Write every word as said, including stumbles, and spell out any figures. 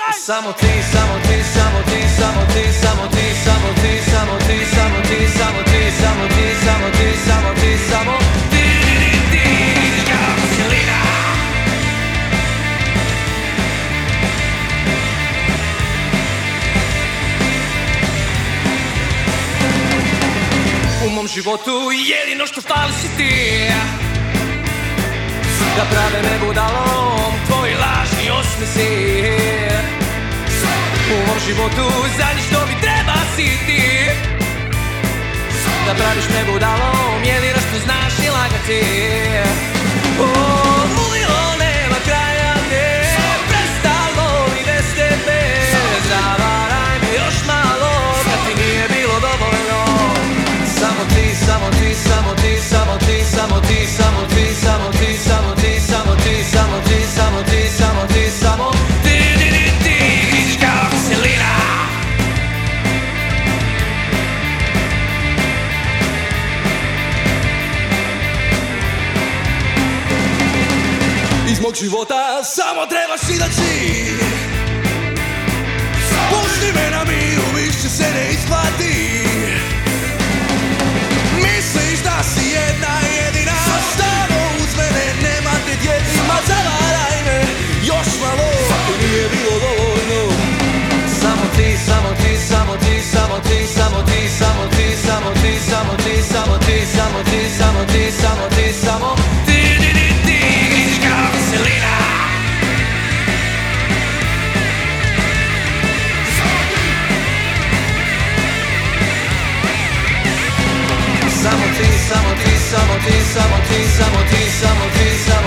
Samo ti, samo ti, samo ti, samo ti, samo ti, samo ti, samo ti, samo ti, samo ti, samo ti, samo ti, samo ti, samo ti, ti, kao kiselina. U mom životu jedino što fali si ti, da prave me budalom tvoji lažni osmesi. U mom životu zadnji što mi treba si ti, da praviš me budalom, jedino što znaš je lagati. Oh, ulilo nema kraja, ne, prestalo mi bez tebe. Zavaraj me još malo, kad ti nije bilo dovoljno. Samo ti, samo ti, samo ti, samo ti, samo ti, samo ti, samo ti, samo ti, samo ti, samo ti, samo ti, samo ti, samo ti, ti, ti, ti, kao kiselina. Iz mog života samo trebaš izaći, pusti me na miru, više se ne isplati. Misliš da si jedna jedina, stano uz mene, nema te djedima. Zavaraj me još malo, ako nije bilo dovoljno. Samo ti, samo ti, samo ti, samo ti, samo ti, samo ti, samo ti, samo ti, samo ti, samo ti, samo ti, samo ti, samo ti, ti, ti, ti, kao kiselina. Samo ti, samo ti, samo ti, samo ti, samo ti, samo ti, samo